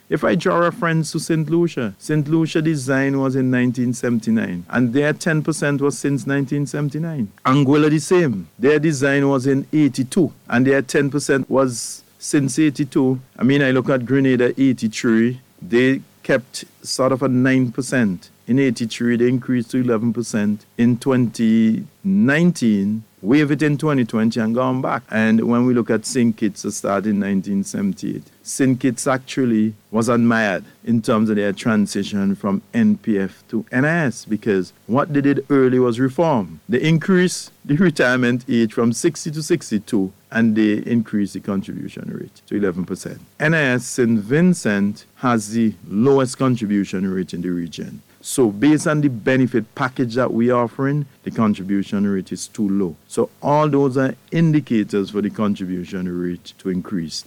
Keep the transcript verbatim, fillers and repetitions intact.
If I draw reference to Saint Lucia, Saint Lucia design was in nineteen seventy-nine, and their ten percent was since nineteen seventy-nine. Anguilla the same. Their design was in eighty-two, and their ten percent was since eighty-two. I mean, I look at Grenada eighty-three. They kept sort of a nine percent. In eighty-three, they increased to eleven percent. In twenty nineteen, wave it in twenty twenty and gone back. And when we look at Saint Kitts, it started in nineteen seventy-eight. Saint Kitts actually was admired in terms of their transition from N P F to N I S, because what they did early was reform. They increased the retirement age from sixty to sixty-two, and they increased the contribution rate to eleven percent. N I S Saint Vincent has the lowest contribution rate in the region. So based on the benefit package that we are offering, the contribution rate is too low. So all those are indicators for the contribution rate to increase.